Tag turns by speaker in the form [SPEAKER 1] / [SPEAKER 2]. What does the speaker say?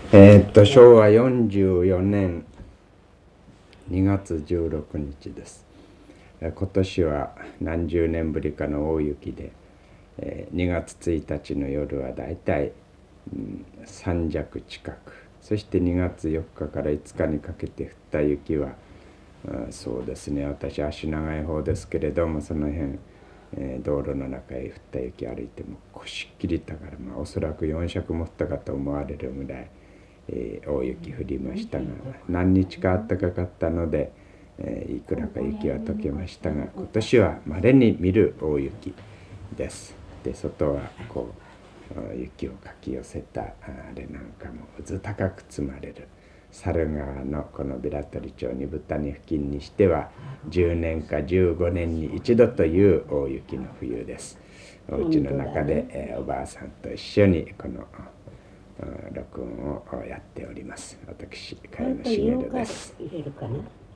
[SPEAKER 1] 昭和44年2月16日です。今年は何十年ぶりかの大雪で、2月1日の夜はだいたい3弱近く、そして2月4日から5日にかけて降った雪は、そうですね、私足長い方ですけれども、その辺、道路の中へ降った雪歩いてもしっきりだから、おそらく4尺も降ったかと思われるぐらい、大雪降りましたが、何日か暖かかったので、いくらか雪は溶けましたが、今年は稀に見る大雪です。で、外はこう雪をかき寄せたあれなんかもうず高く積まれる猿川のこの平取町二部谷付近にしては10年か15年に一度という大雪の冬です。お家の中で、おばあさんと一緒にこの録音をやっております。私、茅野茂です。